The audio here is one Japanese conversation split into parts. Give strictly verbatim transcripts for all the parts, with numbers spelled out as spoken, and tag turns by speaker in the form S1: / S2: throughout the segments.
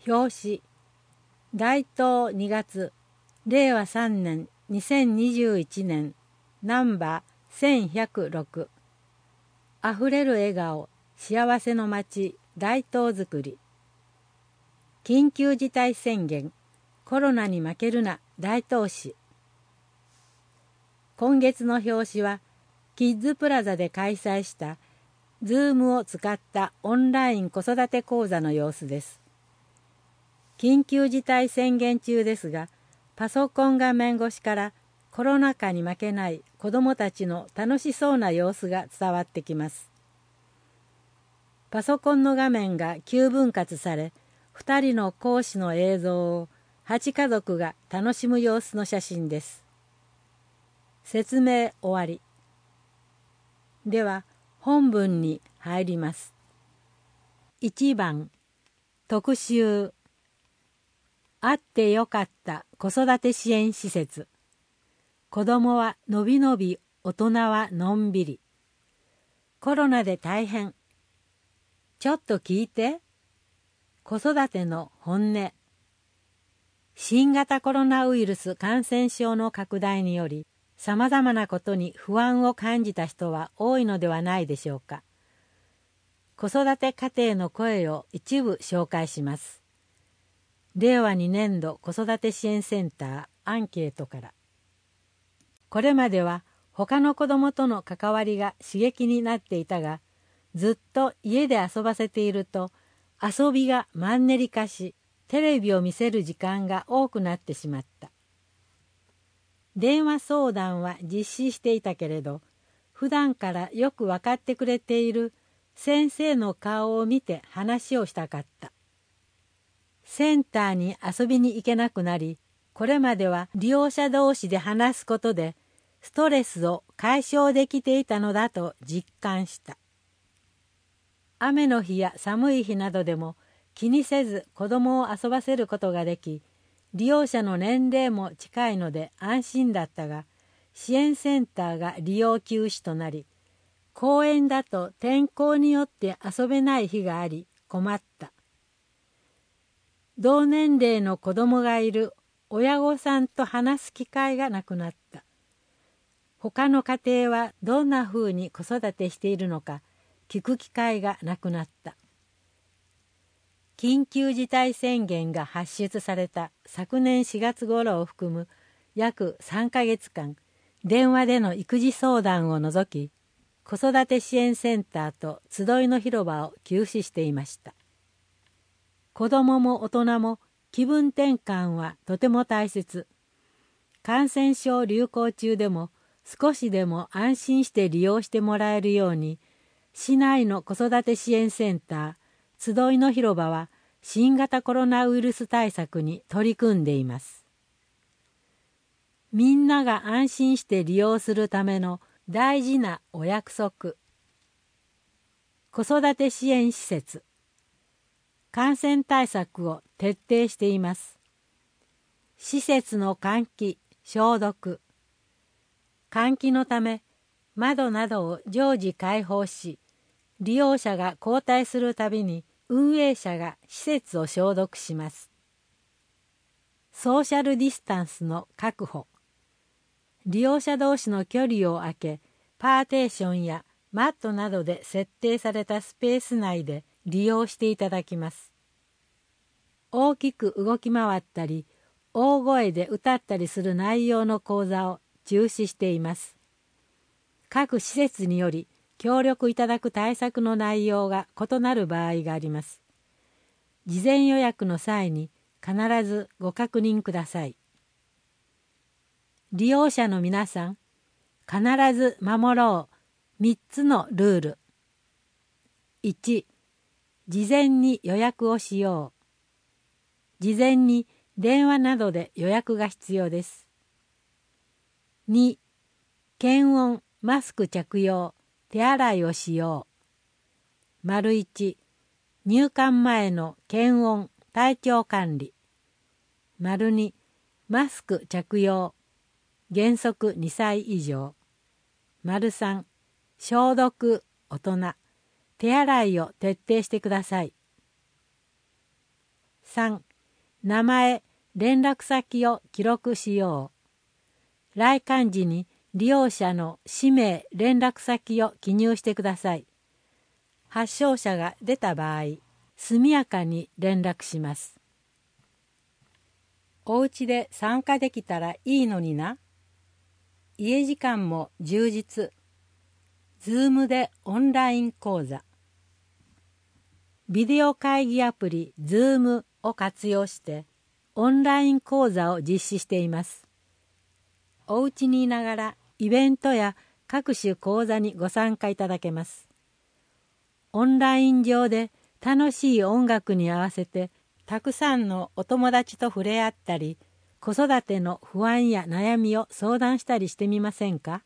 S1: 表紙大東にがつれいわさんねんにせんにじゅういちねんナンバーせんひゃくろくあふれる笑顔幸せの街大東づくり緊急事態宣言コロナに負けるな大東市。今月の表紙はキッズプラザで開催したズームを使ったオンライン子育て講座の様子です。緊急事態宣言中ですが、パソコン画面越しからコロナ禍に負けない子どもたちの楽しそうな様子が伝わってきます。パソコンの画面がきゅうぶん割され、ふたりの講師の映像をはち家族が楽しむ様子の写真です。説明終わり。では本文に入ります。いちばん特集あってよかった子育て支援施設。子どもはのびのび、大人はのんびり。コロナで大変。ちょっと聞いて。子育ての本音。新型コロナウイルス感染症の拡大により、さまざまなことに不安を感じた人は多いのではないでしょうか。子育て家庭の声を一部紹介します。れいわにねんど子育て支援センターアンケートから。これまでは他の子どもとの関わりが刺激になっていたが、ずっと家で遊ばせていると遊びがマンネリ化し、テレビを見せる時間が多くなってしまった。電話相談は実施していたけれど、普段からよく分かってくれている先生の顔を見て話をしたかった。センターに遊びに行けなくなり、これまでは利用者同士で話すことでストレスを解消できていたのだと実感した。雨の日や寒い日などでも気にせず子供を遊ばせることができ、利用者の年齢も近いので安心だったが、支援センターが利用休止となり、公園だと天候によって遊べない日があり困った。同年齢の子供がいる親御さんと話す機会がなくなった。他の家庭はどんなふうに子育てしているのか聞く機会がなくなった。緊急事態宣言が発出された昨年しがつ頃を含む約さんかげつかん、電話での育児相談を除き、子育て支援センターと集いの広場を休止していました。子どもも大人も気分転換はとても大切。感染症流行中でも少しでも安心して利用してもらえるように、市内の子育て支援センター、集いの広場は新型コロナウイルス対策に取り組んでいます。みんなが安心して利用するための大事なお約束。子育て支援施設。感染対策を徹底しています。施設の換気、消毒。換気のため窓などを常時開放し、利用者が交代するたびに運営者が施設を消毒します。ソーシャルディスタンスの確保。利用者同士の距離を空け、パーテーションやマットなどで設定されたスペース内で利用していただきます。大きく動き回ったり、大声で歌ったりする内容の講座を中止しています。各施設により協力いただく対策の内容が異なる場合があります。事前予約の際に必ずご確認ください。利用者の皆さん、必ず守ろうみっつのルール。いち、事前に予約をしよう。事前に電話などで予約が必要です。に、検温、マスク着用、手洗いをしよう。丸いち、入館前の検温、体調管理。丸に、マスク着用、原則にさい以上。丸さん、消毒、大人、手洗いを徹底してください。 さん、名前、連絡先を記録しよう。来館時に利用者の氏名、連絡先を記入してください。発症者が出た場合、速やかに連絡します。お家で参加できたらいいのにな。家時間も充実。ズームでオンライン講座。ビデオ会議アプリ Zoom を活用してオンライン講座を実施しています。お家にいながらイベントや各種講座にご参加いただけます。オンライン上で楽しい音楽に合わせてたくさんのお友達と触れ合ったり、子育ての不安や悩みを相談したりしてみませんか？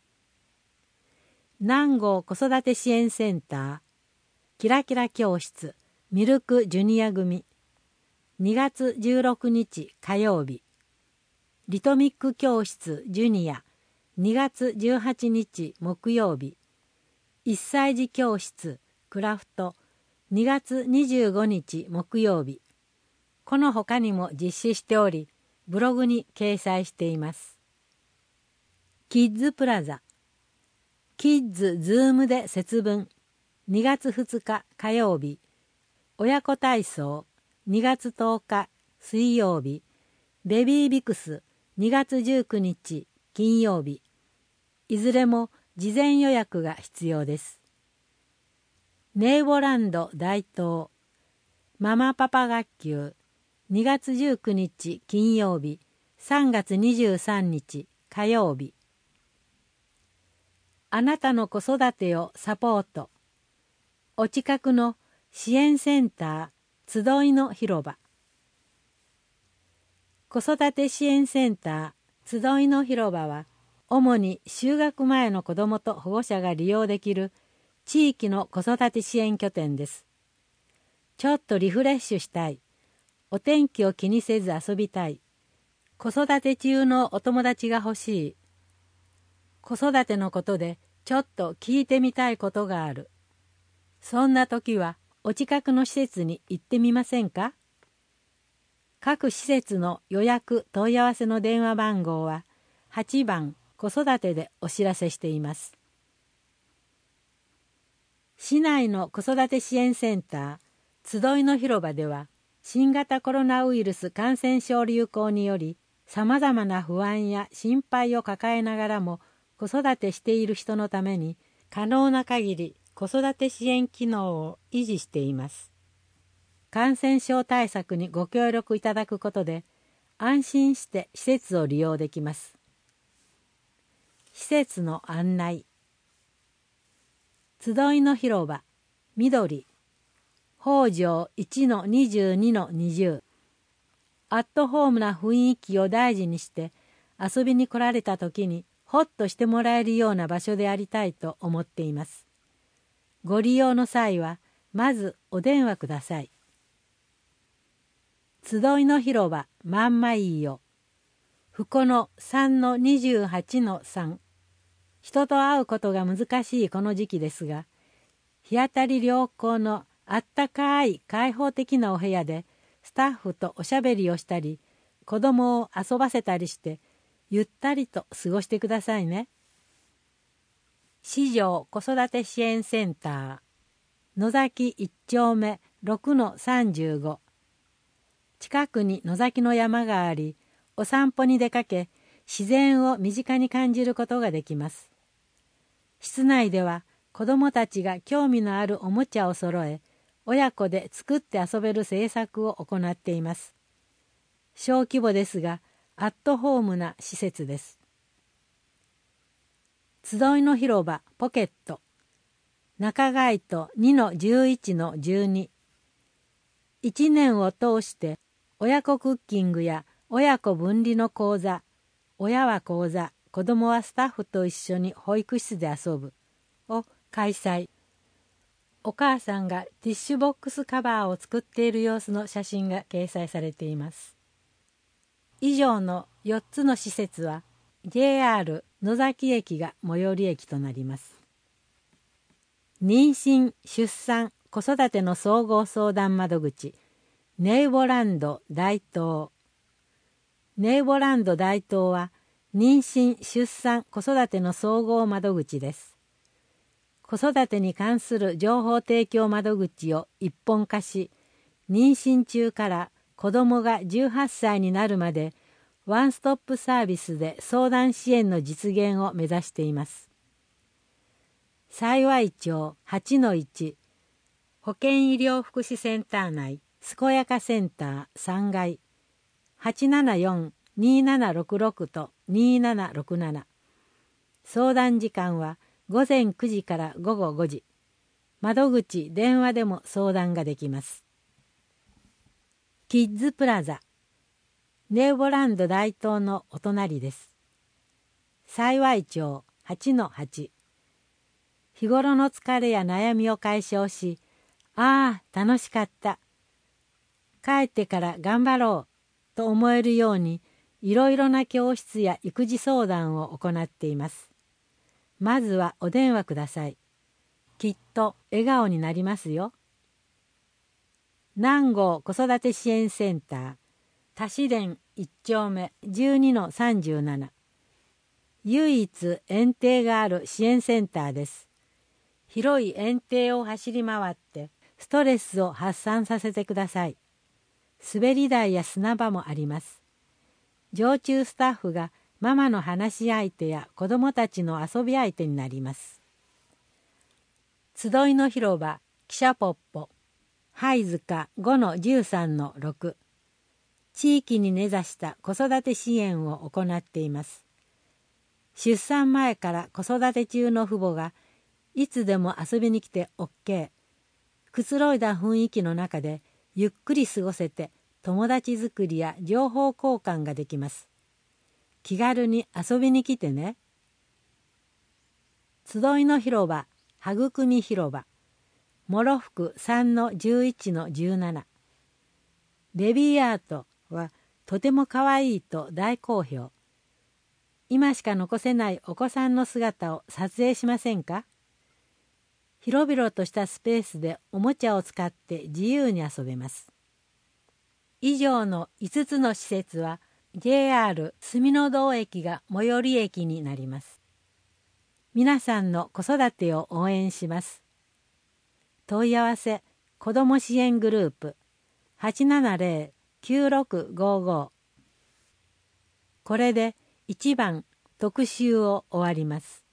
S1: 南郷子育て支援センターキラキラ教室ミルクジュニア組にがつじゅうろくにち火曜日、リトミック教室ジュニアにがつじゅうはちにち木曜日、いっさい児教室クラフトにがつにじゅうごにち木曜日、この他にも実施しており、ブログに掲載しています。キッズプラザキッズズームで節分にがつふつか火曜日、親子体操にがつとおか水曜日、ベビービクスにがつじゅうくにち金曜日、いずれも事前予約が必要です。ネイボランド大東ママパパ学級にがつじゅうくにち金曜日、さんがつにじゅうさんにち火曜日。あなたの子育てをサポート。お近くの支援センター集いの広場。子育て支援センター集いの広場は、主に就学前の子どもと保護者が利用できる地域の子育て支援拠点です。ちょっとリフレッシュしたい。お天気を気にせず遊びたい。子育て中のお友達が欲しい。子育てのことでちょっと聞いてみたいことがある。そんな時はお近くの施設に行ってみませんか？各施設の予約問い合わせの電話番号ははちばん子育てでお知らせしています。市内の子育て支援センター集いの広場では、新型コロナウイルス感染症流行によりさまざまな不安や心配を抱えながらも子育てしている人のために可能な限り子育て支援機能を維持しています。感染症対策にご協力いただくことで安心して施設を利用できます。施設の案内。集いの広場緑北条 いちのにじゅうにのにじゅう。アットホームな雰囲気を大事にして遊びに来られた時にほっとしてもらえるような場所でありたいと思っています。ご利用の際はまずお電話ください。集いの広場まんまいいよ。ふこの さんのにじゅうはちのさん。人と会うことが難しいこの時期ですが、日当たり良好のあったかい開放的なお部屋でスタッフとおしゃべりをしたり、子供を遊ばせたりしてゆったりと過ごしてくださいね。市場子育て支援センター野崎いっちょうめ ろくのさんじゅうご。近くに野崎の山があり、お散歩に出かけ自然を身近に感じることができます。室内では子どもたちが興味のあるおもちゃを揃え、親子で作って遊べる制作を行っています。小規模ですがアットホームな施設です。集いの広場ポケット中街都 にのじゅういちのじゅうに。いちねんを通して親子クッキングや親子分離の講座、親は講座、子どもはスタッフと一緒に保育室で遊ぶを開催。お母さんがティッシュボックスカバーを作っている様子の写真が掲載されています。以上のよっつの施設は ジェイアール 野崎駅が最寄り駅となります。妊娠・出産・子育ての総合相談窓口ネイボランド大東。ネイボランド大東は妊娠・出産・子育ての総合窓口です。子育てに関する情報提供窓口を一本化し、妊娠中から子どもがじゅうはっさいになるまでワンストップサービスで相談支援の実現を目指しています。幸町 はちのいち 保健医療福祉センター内健やかセンターさんがい はちななよん にななろくろく とにななろくなな。相談時間はごぜんくじからごごごじ。窓口電話でも相談ができます。キッズプラザ。ネイボランド大東のお隣です。幸町 はちのはち。日頃の疲れや悩みを解消し、ああ楽しかった、帰ってから頑張ろうと思えるように、いろいろな教室や育児相談を行っています。まずはお電話ください。きっと笑顔になりますよ。南郷子育て支援センター多子田いち丁目 じゅうにのさんじゅうなな。唯一園庭がある支援センターです。広い園庭を走り回ってストレスを発散させてください。滑り台や砂場もあります。常駐スタッフがママの話し相手や子どもたちの遊び相手になります。集いの広場記者ポッポ灰塚 ごのじゅうさんのろく。地域に根ざした子育て支援を行っています。出産前から子育て中の父母がいつでも遊びに来て オーケー。くつろいだ雰囲気の中でゆっくり過ごせて友達作りや情報交換ができます。気軽に遊びに来てね。集いの広場育み広場諸福 さんのじゅういちのじゅうなな。ベビーアートはとてもかわいいと大好評。今しか残せないお子さんの姿を撮影しませんか？広々としたスペースでおもちゃを使って自由に遊べます。以上のいつつの施設は ジェイアール 住の堂駅が最寄り駅になります。皆さんの子育てを応援します。問い合わせ子ども支援グループ はちななぜろ きゅうろくごご。これでいちばん特集を終わります。